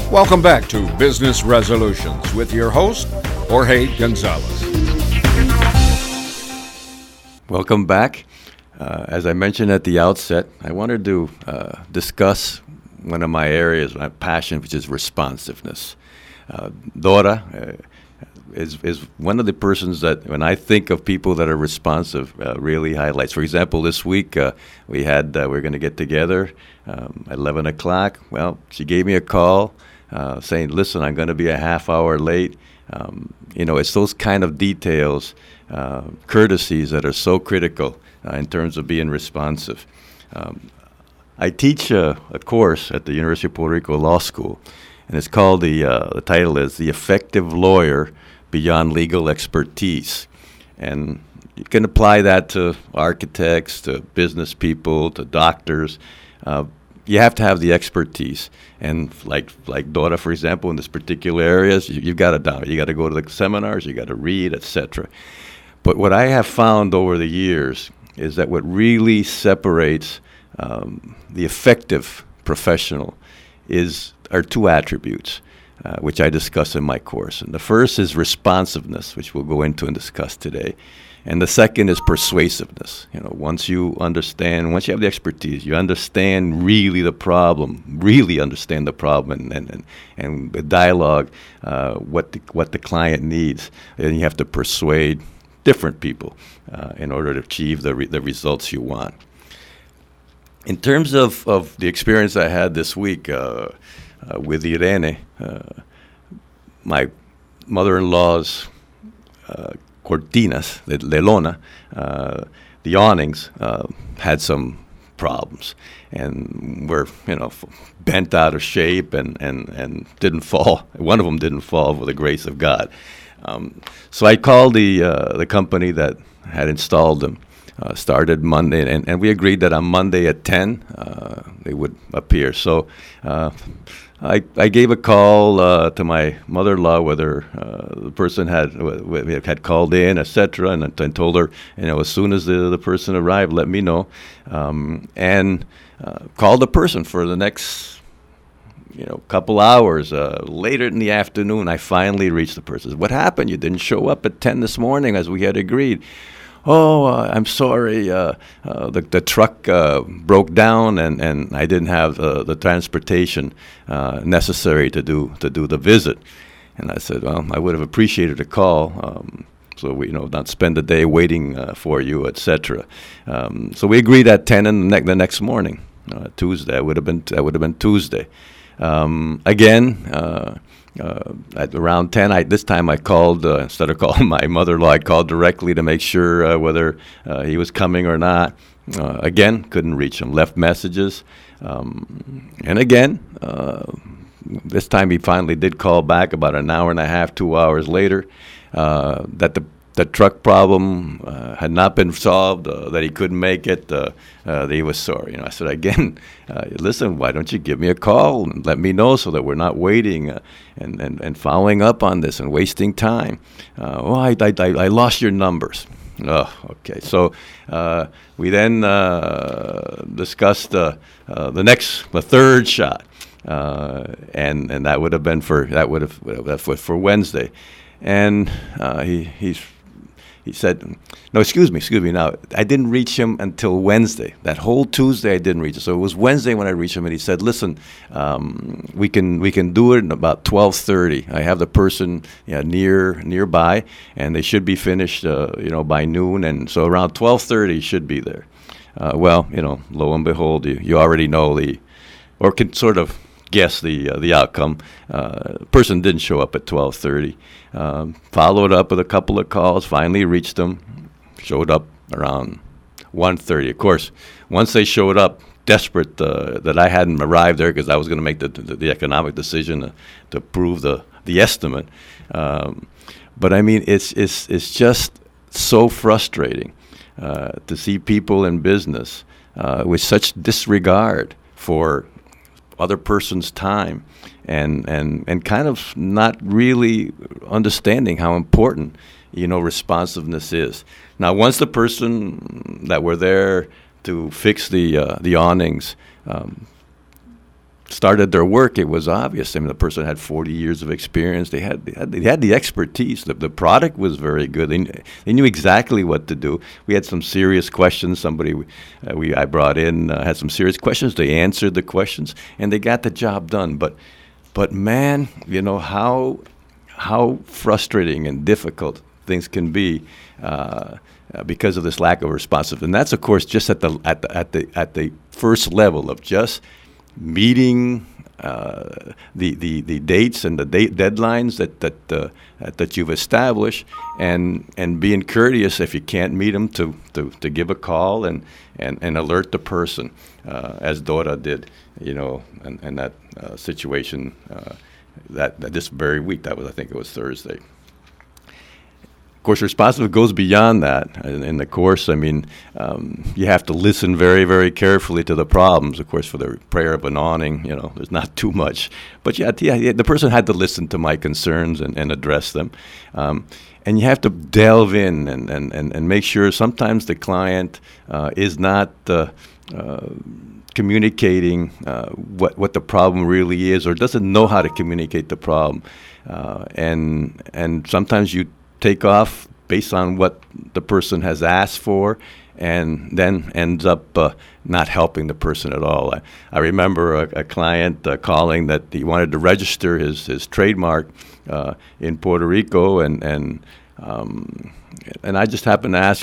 Welcome back to Business Resolutions with your host, Jorge Gonzalez. Welcome back. As I mentioned at the outset, I wanted to discuss one of my areas, my passion, which is responsiveness. Dora is one of the persons that, when I think of people that are responsive, really highlights. For example, this week we're going to get together at 11 o'clock. Well, she gave me a call saying, listen, I'm going to be a half hour late. It's those kind of details, courtesies that are so critical in terms of being responsive. I teach a course at the University of Puerto Rico Law School, and it's called, the title is The Effective Lawyer Beyond Legal Expertise. And you can apply that to architects, to business people, to doctors. You have to have the expertise. And like Dora, for example, in this particular areas, you've got to do it. You got to go to the seminars, you got to read, etc. But what I have found over the years is that what really separates the effective professional are two attributes, which I discuss in my course. And the first is responsiveness, which we'll go into and discuss today. And the second is persuasiveness. Once you have the expertise, you understand really the problem, and the dialogue, what the client needs, and you have to persuade different people in order to achieve the results you want. In terms of the experience I had this week with Irene, my mother-in-law's cortinas, the lona, the awnings, had some problems and were, bent out of shape and didn't fall. One of them didn't fall with the grace of God. So I called the company that had installed them. Started Monday, and we agreed that on Monday at 10 they would appear. So I gave a call to my mother-in-law whether the person had called in, etc., and told her, as soon as the person arrived, let me know, and called the person for the next couple hours. Later in the afternoon, I finally reached the person. What happened? You didn't show up at 10 this morning as we had agreed. Oh, I'm sorry. The truck broke down, and I didn't have the transportation necessary to do the visit. And I said, well, I would have appreciated a call, so we not spend the day waiting for you, etc. So we agreed at 10 the next morning, Tuesday. That would have been Tuesday. Again. At around 10, this time I called, instead of calling my mother-in-law, I called directly to make sure whether he was coming or not. Again, couldn't reach him, left messages. And again, this time he finally did call back about an hour and a half, 2 hours later, that the truck problem had not been solved, that he couldn't make it, that he was sorry. I said, again, listen, why don't you give me a call and let me know so that we're not waiting and following up on this and wasting time. I lost your numbers. Oh, okay. So we then discussed the third shot, and that would have been for Wednesday, and he said, no, excuse me. Now, I didn't reach him until Wednesday. That whole Tuesday, I didn't reach him. So it was Wednesday when I reached him, and he said, listen, we can do it in about 12:30. I have the person nearby, and they should be finished, by noon. And so around 12:30, he should be there. Lo and behold, you already know or can sort of guess the outcome. Person didn't show up at 12:30. Followed up with a couple of calls. Finally reached them. Showed up around 1:30. Of course, once they showed up, desperate that I hadn't arrived there because I was going to make the economic decision to approve the estimate. But I mean, it's just so frustrating to see people in business with such disregard for other person's time and kind of not really understanding how important responsiveness is. Now, once the person that were there to fix the awnings started their work, it was obvious. I mean, the person had 40 years of experience. They had the expertise. The product was very good. They knew exactly what to do. We had some serious questions. Somebody I brought in had some serious questions. They answered the questions, and they got the job done. But man, you know how frustrating and difficult things can be because of this lack of responsiveness. And that's, of course, just at the first level of just meeting the dates and the deadlines that you've established, and being courteous if you can't meet them to give a call and alert the person, as Dora did, you know, and that situation that this very week. I think it was Thursday. Of course, responsiveness goes beyond that. In the course, I mean, you have to listen very, very carefully to the problems. Of course, for the prayer of an awning, you know, there's not too much. But yeah, the person had to listen to my concerns and address them. And you have to delve in and make sure sometimes the client is not communicating what the problem really is, or doesn't know how to communicate the problem. And sometimes you take off based on what the person has asked for, and then ends up not helping the person at all. I remember a client calling that he wanted to register his trademark in Puerto Rico, and I just happened to ask,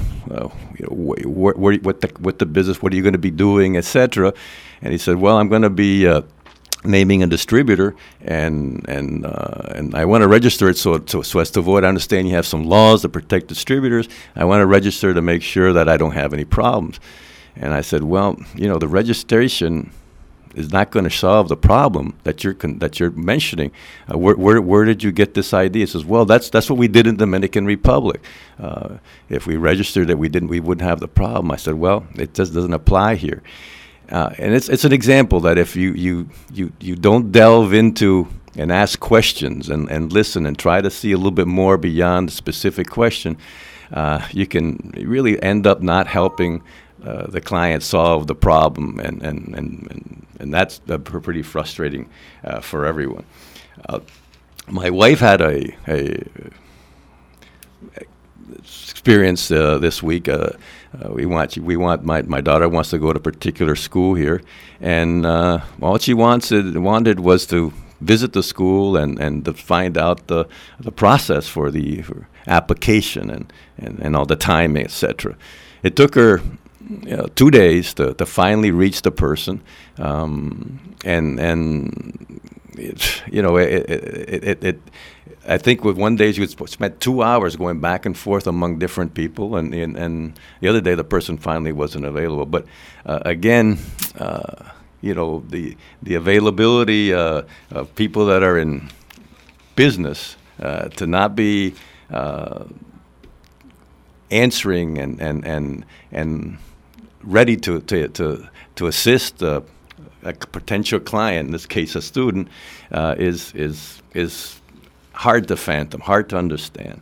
what the business, what are you going to be doing, etc. And he said, well, I'm going to be naming a distributor, and I want to register it so as to avoid. I understand you have some laws that protect distributors. I want to register to make sure that I don't have any problems. And I said, well, the registration is not going to solve the problem that you're mentioning. Where did you get this idea? He says, well, that's what we did in the Dominican Republic. If we registered it, we wouldn't have the problem. I said, well, it just doesn't apply here. And it's an example that if you don't delve into and ask questions and listen and try to see a little bit more beyond the specific question, you can really end up not helping the client solve the problem, and that's pretty frustrating for everyone. My wife had a experience this week. My daughter wants to go to a particular school here, and all she wanted was to visit the school and to find out the process for application and all the timing, etc. It took her 2 days to finally reach the person, I think with one day she spent 2 hours going back and forth among different people, and the other day the person finally wasn't available. But again, the availability of people that are in business to not be answering and ready to assist a potential client, in this case a student, is hard to fathom, hard to understand.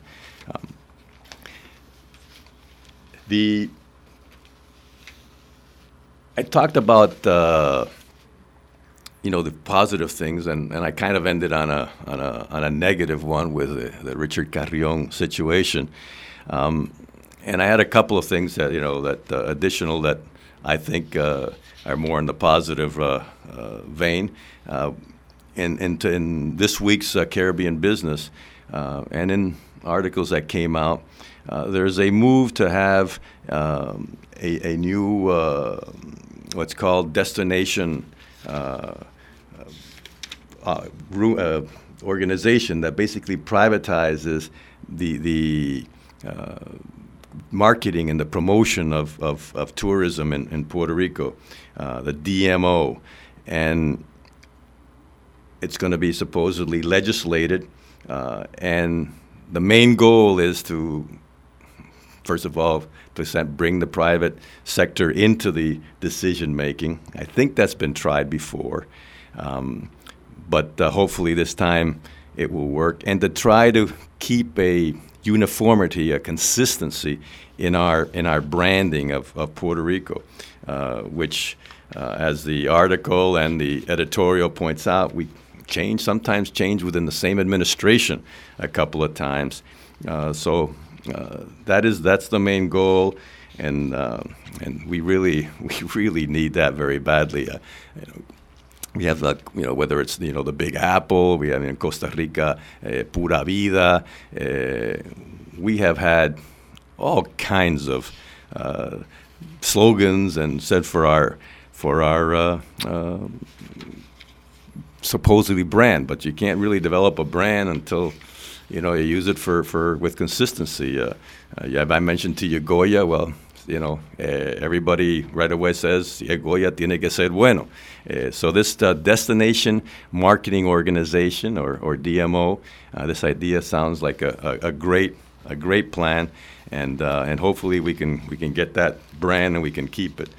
I talked about the positive things, and I kind of ended on a negative one with the Richard Carrion situation. And I had a couple of things that additional that I think are more in the positive vein. In this week's Caribbean Business, and in articles that came out, there's a move to have a new what's called destination organization that basically privatizes the marketing and the promotion of tourism in Puerto Rico, the DMO, and it's going to be supposedly legislated, and the main goal is to, first of all, to bring the private sector into the decision making. I think that's been tried before, but hopefully this time it will work, and to try to keep a uniformity, a consistency in our branding of Puerto Rico, which as the article and the editorial points out, we sometimes change within the same administration a couple of times. So that's the main goal, and we really need that very badly. We have whether it's the Big Apple, we have in Costa Rica Pura Vida. We have had all kinds of slogans and said for our supposedly brand, but you can't really develop a brand until you use it with consistency. I mentioned to you Goya. Well, everybody right away says Goya tiene que ser bueno. So this Destination Marketing Organization or DMO, this idea sounds like a great plan, and hopefully we can get that brand and we can keep it.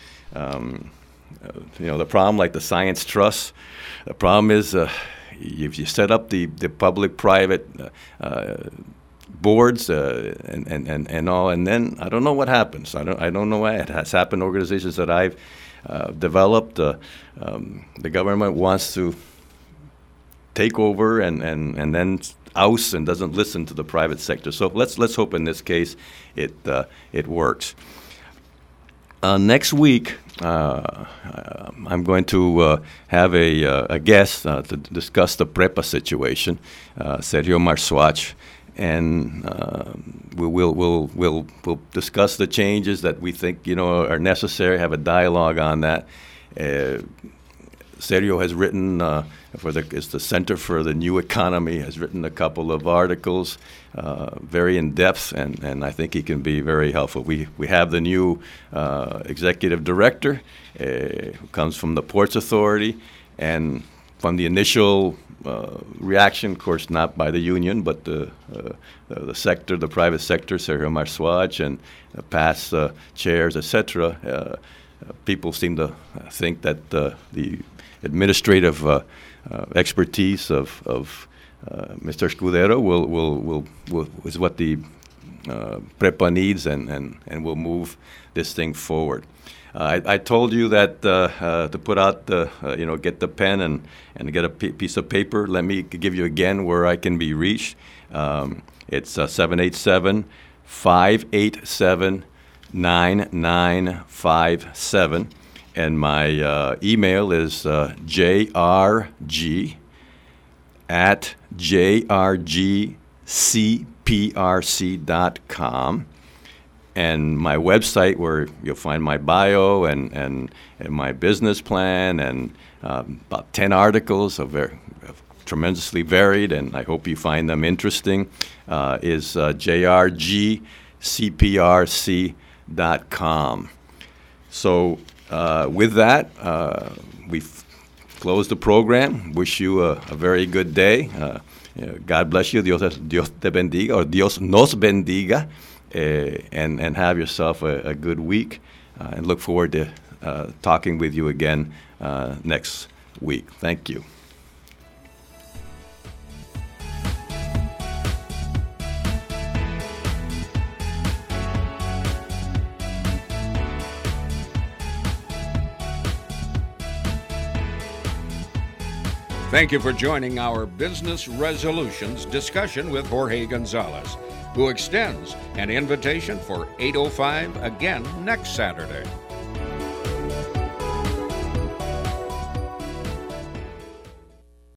The problem, like the Science Trust, the problem is if you set up the public-private boards and all, and then I don't know what happens. I don't know why it has happened. Organizations that I've developed, the government wants to take over and then oust and doesn't listen to the private sector. So let's hope in this case it works. Next week, I'm going to have a guest to discuss the PREPA situation, Sergio Marzuach, and we'll discuss the changes that we think are necessary. Have a dialogue on that. Sergio has written it's the Center for the New Economy, has written a couple of articles, very in depth, and I think he can be very helpful. We have the new executive director who comes from the Ports Authority, and from the initial reaction, of course, not by the union, but the sector, the private sector, Sergio Marzuach, and past chairs, etc. People seem to think that the administrative expertise of Mr. Escudero will is what the PREPA needs, and will move this thing forward. I told you that to put out get the pen and get a piece of paper. Let me give you again where I can be reached. It's 787-587-9957. And my email is jrg@jrgcprc.com. And my website, where you'll find my bio and my business plan and about 10 articles of tremendously varied, and I hope you find them interesting, is jrgcprc.com. So with that, we've closed the program. Wish you a very good day. God bless you. Dios te bendiga, or Dios nos bendiga. And have yourself a good week, and look forward to talking with you again next week. Thank you. Thank you for joining our Business Resolutions discussion with Jorge Gonzalez, who extends an invitation for 8:05 again next Saturday.